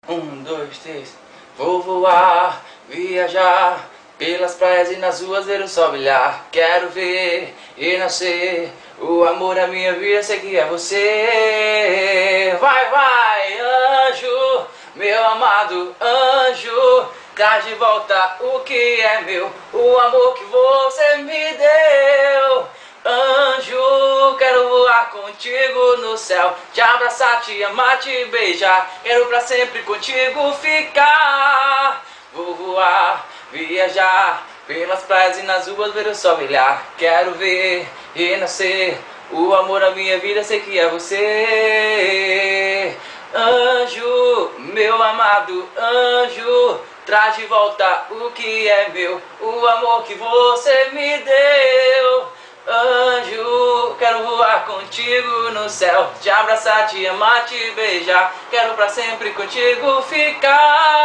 Um, dois, três. Vou voar, viajar pelas praias e nas ruas, ver o sol brilhar. Quero ver e nascer o amor da minha vida, sei que é você. Vai, vai, anjo, meu amado anjo, traz de volta o que é meu, o amor que você me deu. Anjo, quero voar contigo no céu, te abraçar, te amar, te beijar. Quero pra sempre contigo ficar. Vou voar, viajar pelas praias e nas ruas, ver o sol brilhar. Quero ver e nascer o amor da minha vida, sei que é você. Anjo, meu amado anjo, traz de volta o que é meu, o amor que você me deu. Anjo, quero voar contigo no céu, te abraçar, te amar, te beijar. Quero pra sempre contigo ficar.